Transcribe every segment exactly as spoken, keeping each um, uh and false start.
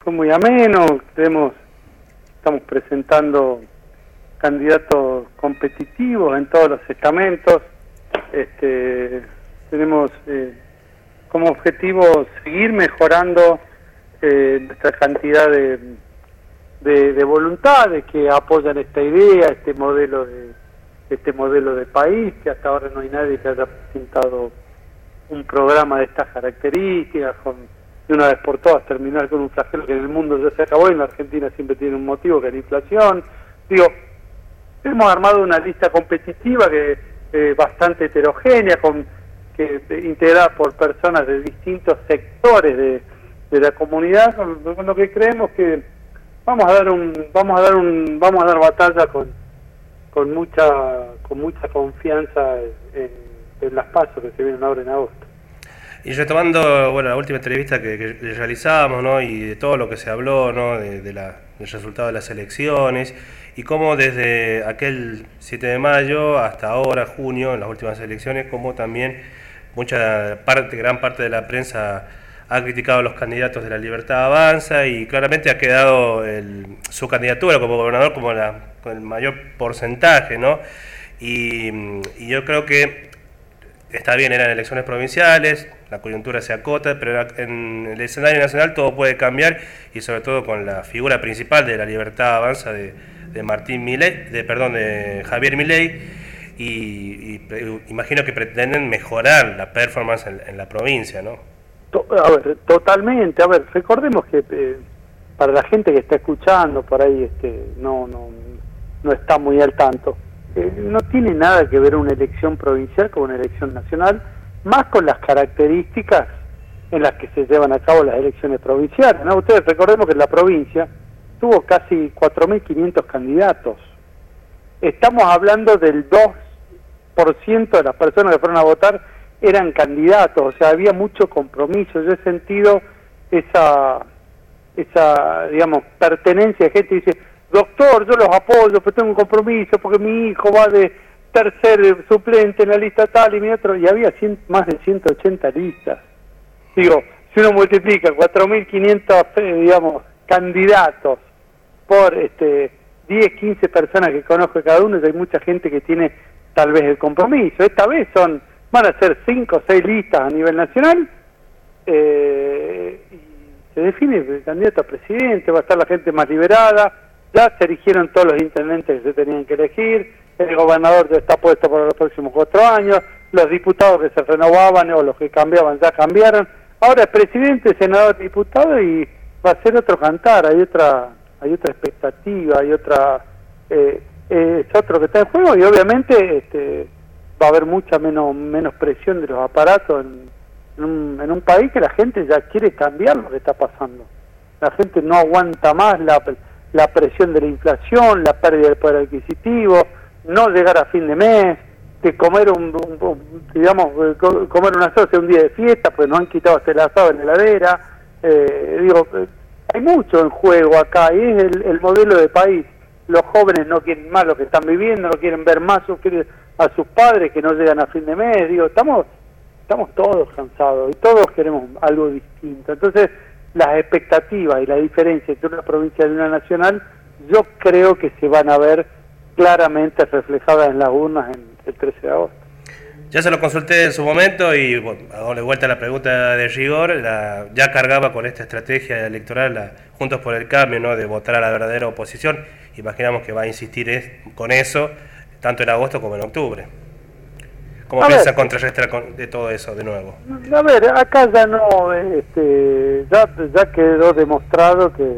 fue muy ameno, tenemos, estamos presentando candidatos competitivos en todos los estamentos. Este, tenemos eh, como objetivo seguir mejorando eh, nuestra cantidad de, de, de voluntades que apoyan esta idea, este modelo de este modelo de país, que hasta ahora no hay nadie que haya presentado un programa de estas características, con, de una vez por todas terminar con un flagelo que en el mundo ya se acabó y en la Argentina siempre tiene un motivo, que es la inflación. Digo, hemos armado una lista competitiva que eh, bastante heterogénea, con que eh, integrada por personas de distintos sectores de, de la comunidad, con, con lo que creemos que vamos a dar un vamos a dar un vamos a dar batalla con con mucha con mucha confianza en, en las pasos que se vienen ahora en agosto. Y retomando, bueno, la última entrevista que, que realizamos, ¿no? Y de todo lo que se habló, ¿no? De, de la, del resultado de las elecciones, y cómo desde aquel siete de mayo hasta ahora, junio, en las últimas elecciones, como también mucha parte, gran parte de la prensa ha criticado a los candidatos de La Libertad Avanza, y claramente ha quedado el, su candidatura como gobernador como la, con el mayor porcentaje, ¿no? Y, y yo creo que está bien, eran elecciones provinciales, la coyuntura se acota, pero en el escenario nacional todo puede cambiar, y sobre todo con la figura principal de La Libertad Avanza de, de Martín Milei, de perdón, de Javier Milei, y, y imagino que pretenden mejorar la performance en, en la provincia, ¿no? A ver, totalmente. A ver, recordemos que eh, para la gente que está escuchando por ahí, este, no, no, no está muy al tanto. Eh, no tiene nada que ver una elección provincial con una elección nacional, más con las características en las que se llevan a cabo las elecciones provinciales, ¿no? Ustedes recordemos que la provincia tuvo casi cuatro mil quinientos candidatos. Estamos hablando del dos por ciento de las personas que fueron a votar eran candidatos, o sea, había mucho compromiso. Yo he sentido esa, esa, digamos, pertenencia de gente que dice, doctor, yo los apoyo, pero tengo un compromiso porque mi hijo va de tercer suplente en la lista tal y mi otro, y había cien, más de ciento ochenta listas. Digo, si uno multiplica cuatro mil quinientos, digamos, candidatos por este diez, quince personas que conozco cada uno, hay mucha gente que tiene tal vez el compromiso. Esta vez son van a ser cinco o seis listas a nivel nacional, eh, y se define el candidato a presidente, va a estar la gente más liberada, ya se eligieron todos los intendentes que se tenían que elegir, el gobernador ya está puesto para los próximos cuatro años, los diputados que se renovaban o los que cambiaban ya cambiaron, ahora es presidente, senador, diputado, y va a ser otro cantar, hay otra hay otra expectativa, hay otra eh, eh, es otro que está en juego, y obviamente este va a haber mucha menos menos presión de los aparatos en, en, un, en un país que la gente ya quiere cambiar lo que está pasando. La gente no aguanta más la, la presión de la inflación, la pérdida del poder adquisitivo, no llegar a fin de mes, que comer un, un, un digamos comer una sopa un día de fiesta, pues nos han quitado hasta el asado en la heladera. Eh, digo, hay mucho en juego acá, y es el, el modelo de país. Los jóvenes no quieren más lo que están viviendo, no quieren ver más sufrir a sus padres que no llegan a fin de mes. Digo, estamos estamos todos cansados y todos queremos algo distinto. Entonces, las expectativas y la diferencia entre una provincia y una nacional, yo creo que se van a ver claramente reflejadas en las urnas en el trece de agosto. Ya se lo consulté en su momento y, bueno, hago de vuelta la pregunta de rigor, la, ya cargaba con esta estrategia electoral, la, Juntos por el Cambio, ¿no?, de votar a la verdadera oposición. Imaginamos que va a insistir es, con eso, tanto en agosto como en octubre. ¿Cómo a piensa ver, contrarrestar con, de todo eso de nuevo? A ver, acá ya no, este, ya, ya quedó demostrado que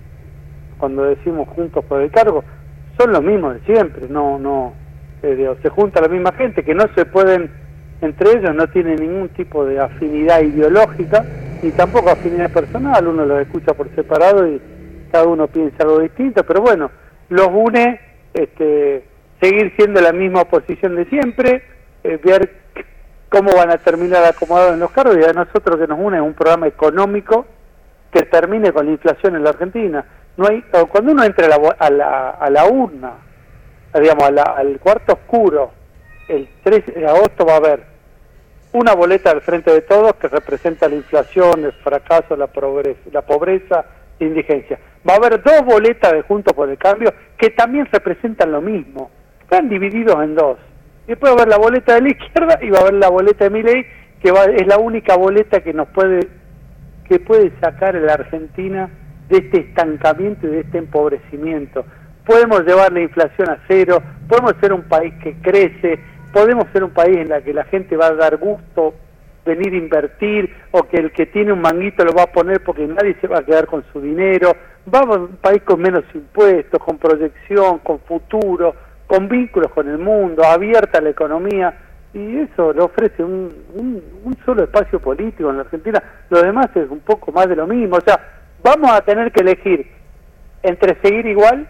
cuando decimos Juntos por el Cargo, son los mismos de siempre, no, no, eh, digo, se junta la misma gente, que no se pueden, entre ellos no tienen ningún tipo de afinidad ideológica, ni tampoco afinidad personal, uno los escucha por separado y cada uno piensa algo distinto, pero bueno, los une este, seguir siendo la misma oposición de siempre, eh, ver cómo van a terminar acomodados en los cargos, y a nosotros que nos une un programa económico que termine con la inflación en la Argentina. No hay, cuando uno entra a la, a la, a la urna, digamos, a la, al cuarto oscuro, el trece de agosto va a haber una boleta al frente de todos que representa la inflación, el fracaso, la pobreza, la pobreza indigencia. Va a haber dos boletas de Juntos por el Cambio que también representan lo mismo. Están divididos en dos. Después va a haber la boleta de la izquierda y va a haber la boleta de Milei, que va, es la única boleta que nos puede, que puede sacar a la Argentina de este estancamiento y de este empobrecimiento. Podemos llevar la inflación a cero, podemos ser un país que crece, podemos ser un país en el que la gente va a dar gusto venir a invertir, o que el que tiene un manguito lo va a poner porque nadie se va a quedar con su dinero. Vamos a un país con menos impuestos, con proyección, con futuro, con vínculos con el mundo, abierta a la economía, y eso le ofrece un, un, un solo espacio político en la Argentina. Lo demás es un poco más de lo mismo. O sea, vamos a tener que elegir entre seguir igual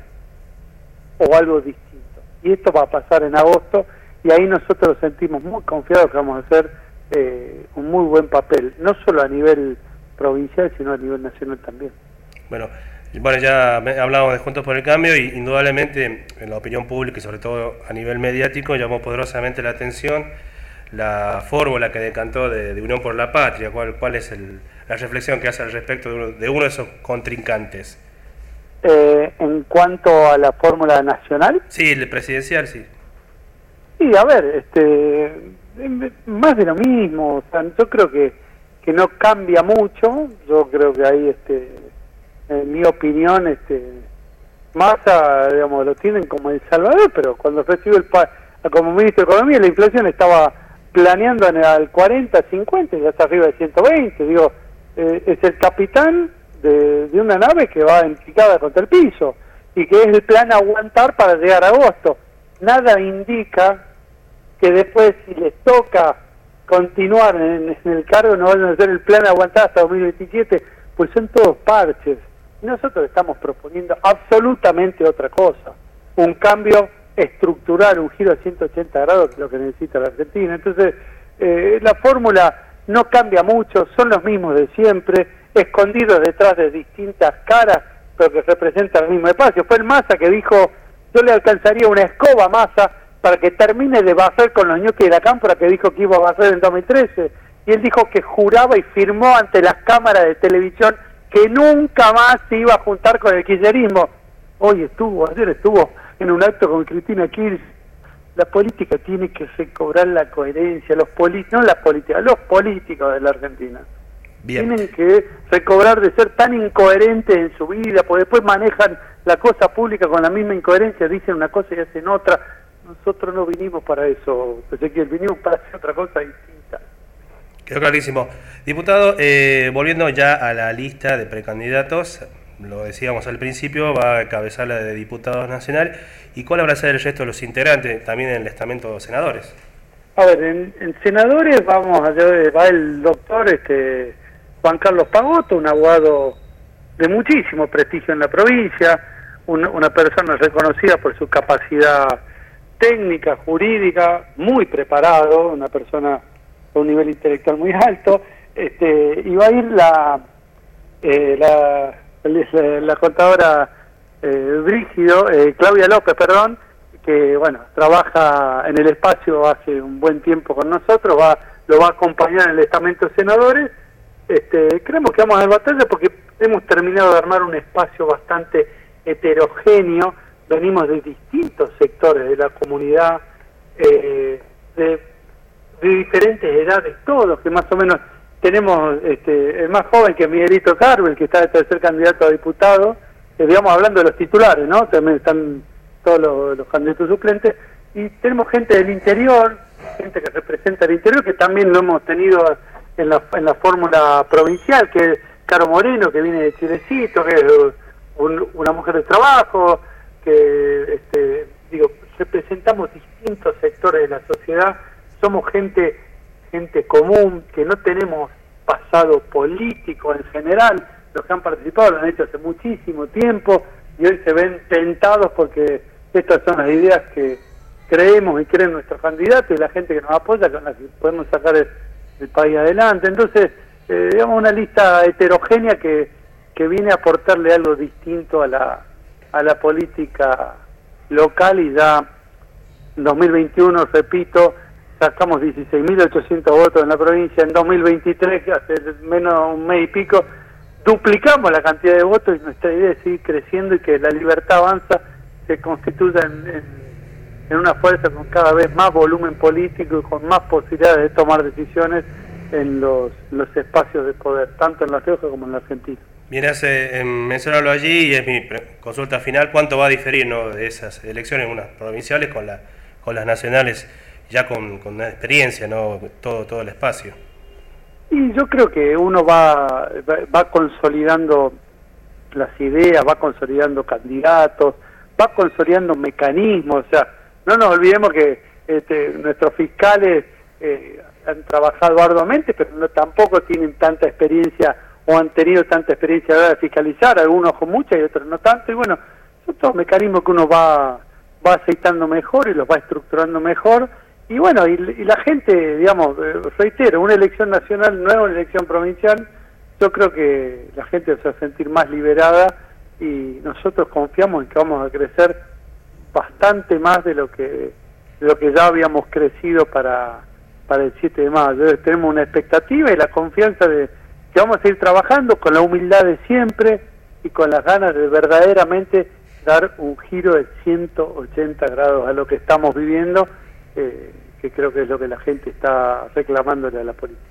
o algo distinto, y esto va a pasar en agosto, y ahí nosotros nos sentimos muy confiados que vamos a hacer eh, un muy buen papel, no solo a nivel provincial, sino a nivel nacional también. Bueno, bueno, ya hablamos de Juntos por el Cambio, y indudablemente en la opinión pública y sobre todo a nivel mediático llamó poderosamente la atención la fórmula que decantó de, de Unión por la Patria. ¿Cuál, cuál es el, la reflexión que hace al respecto de uno de, uno de esos contrincantes? Eh, en cuanto a la fórmula nacional, sí, el presidencial, sí. Sí, a ver, este, más de lo mismo. O sea, yo creo que que no cambia mucho. Yo creo que ahí, este, en mi opinión, este, Massa, digamos, lo tienen como El Salvador, pero cuando recibe el pa como ministro de Economía, la inflación estaba planeando en el cuarenta, cincuenta y ya está arriba de ciento veinte. Digo, eh, es el capitán De, de una nave que va empicada contra el piso, y que es el plan aguantar para llegar a agosto. Nada indica que después, si les toca continuar en, en el cargo, no van a hacer el plan aguantar hasta dos mil veintisiete, pues son todos parches. Y nosotros estamos proponiendo absolutamente otra cosa, un cambio estructural, un giro a ciento ochenta grados, que es lo que necesita la Argentina. Entonces, eh, la fórmula no cambia mucho, son los mismos de siempre, escondidos detrás de distintas caras, pero que representan el mismo espacio. Fue el Massa que dijo: yo le alcanzaría una escoba a Massa para que termine de barrer con los ñoquis de la cámpora, que dijo que iba a barrer en dos mil trece, y él dijo que juraba y firmó ante las cámaras de televisión que nunca más se iba a juntar con el kirchnerismo. Hoy estuvo, ayer estuvo en un acto con Cristina Kirchner. La política tiene que recobrar la coherencia, los políticos, no la política, los políticos de la Argentina. Bien. Tienen que recobrar de ser tan incoherentes en su vida, porque después manejan la cosa pública con la misma incoherencia, dicen una cosa y hacen otra. Nosotros no vinimos para eso, Ezequiel, vinimos para hacer otra cosa distinta. Quedó clarísimo. Diputado, eh, volviendo ya a la lista de precandidatos, lo decíamos al principio, va a encabezar la de diputados nacional, ¿y cuál habrá ser el resto de los integrantes, también en el estamento de senadores? A ver, en, en senadores vamos a va el doctor este Juan Carlos Pagotto, un abogado de muchísimo prestigio en la provincia, un, una persona reconocida por su capacidad técnica, jurídica, muy preparado, una persona con un nivel intelectual muy alto. Este, y va a ir la eh, la, la, la contadora eh, Brígido, eh, Claudia López, perdón, que bueno, trabaja en el espacio hace un buen tiempo con nosotros, va lo va a acompañar en el estamento de senadores. Este, creemos que vamos a dar batalla porque hemos terminado de armar un espacio bastante heterogéneo, venimos de distintos sectores de la comunidad, eh, de, de diferentes edades, todos, que más o menos tenemos, este, el más joven que es Miguelito Carvel, que está de tercer candidato a diputado, eh, digamos hablando de los titulares, ¿no? También están todos los, los candidatos suplentes, y tenemos gente del interior, gente que representa el interior, que también lo hemos tenido en la, en la fórmula provincial, que es Caro Moreno, que viene de Chilecito, que es un, una mujer de trabajo, que este, digo, representamos distintos sectores de la sociedad, somos gente, gente común, que no tenemos pasado político en general, los que han participado lo han hecho hace muchísimo tiempo, y hoy se ven tentados porque estas son las ideas que creemos y creen nuestros candidatos y la gente que nos apoya, con la que podemos sacar el, el país adelante. Entonces, eh, digamos, una lista heterogénea que, que viene a aportarle algo distinto a la, a la política local, y ya en dos mil veintiuno, repito, sacamos dieciséis mil ochocientos votos en la provincia, en dos mil veintitrés, hace menos un mes y pico, duplicamos la cantidad de votos y nuestra idea es seguir creciendo y que la Libertad Avanza se constituya en, en, en una fuerza con cada vez más volumen político y con más posibilidades de tomar decisiones en los, los espacios de poder, tanto en La Rioja como en la Argentina. Bien, hace, mencionarlo allí y es mi consulta final, ¿cuánto va a diferir, ¿no?, de esas elecciones, unas provinciales con, la, con las nacionales, ya con, con una experiencia, ¿no?, todo, todo el espacio? Y yo creo que uno va, va, va consolidando las ideas, va consolidando candidatos, va consolidando mecanismos, o sea, no nos olvidemos que este, nuestros fiscales eh, han trabajado arduamente, pero no, tampoco tienen tanta experiencia o han tenido tanta experiencia a la hora de fiscalizar, algunos con mucha y otros no tanto, y bueno, son todos mecanismos que uno va, va aceitando mejor y los va estructurando mejor, y bueno, y, y la gente, digamos, eh, reitero, una elección nacional no es una elección provincial, yo creo que la gente se va a sentir más liberada y nosotros confiamos en que vamos a crecer bastante más de lo que, de lo que ya habíamos crecido para, para el siete de mayo. Entonces, tenemos una expectativa y la confianza de que vamos a seguir trabajando con la humildad de siempre y con las ganas de verdaderamente dar un giro de ciento ochenta grados a lo que estamos viviendo, eh, que creo que es lo que la gente está reclamándole a la política.